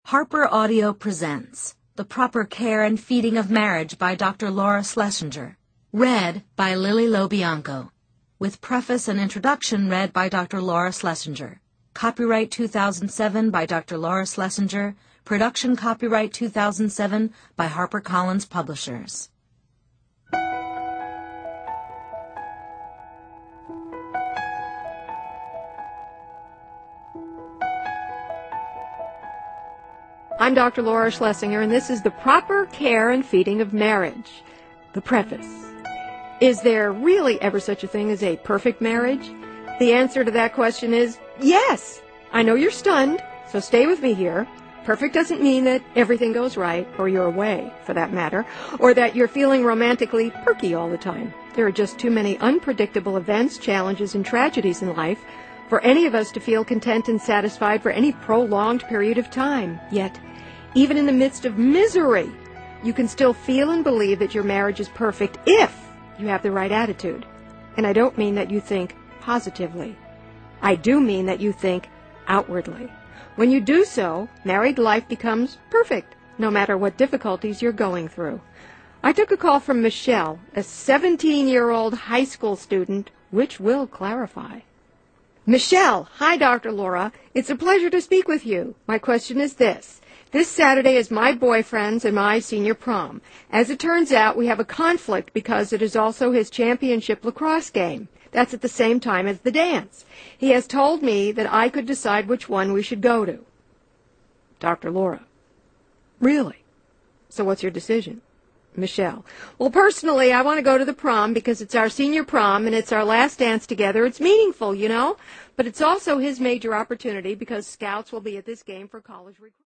Harper Audio presents The Proper Care and Feeding of Marriage by Dr. Laura Schlesinger, read by Lily Lobianco, with preface and introduction read by Dr. Laura Schlesinger. Copyright 2007 by Dr. Laura Schlesinger. Production copyright 2007 by HarperCollins Publishers. I'm Dr. Laura Schlesinger, and this is The Proper Care and Feeding of Marriage. The preface. Is there really ever such a thing as a perfect marriage? The answer to that question is yes. I know you're stunned, so stay with me here. Perfect doesn't mean that everything goes right, or your way, for that matter, or that you're feeling romantically perky all the time. There are just too many unpredictable events, challenges, and tragedies in life for any of us to feel content and satisfied for any prolonged period of time. Yet, even in the midst of misery, you can still feel and believe that your marriage is perfect if you have the right attitude. And I don't mean that you think positively. I do mean that you think outwardly. When you do so, married life becomes perfect, no matter what difficulties you're going through. I took a call from Michelle, a 17-year-old high school student, which will clarify. Michelle, hi, Dr. Laura. It's a pleasure to speak with you. My question is this. This Saturday is my boyfriend's and my senior prom. As it turns out, we have a conflict because it is also his championship lacrosse game. That's at the same time as the dance. He has told me that I could decide which one we should go to. Dr. Laura. Really? So what's your decision? Michelle. Well, personally, I want to go to the prom because it's our senior prom and it's our last dance together. It's meaningful, you know, but it's also his major opportunity because scouts will be at this game for college recruiting.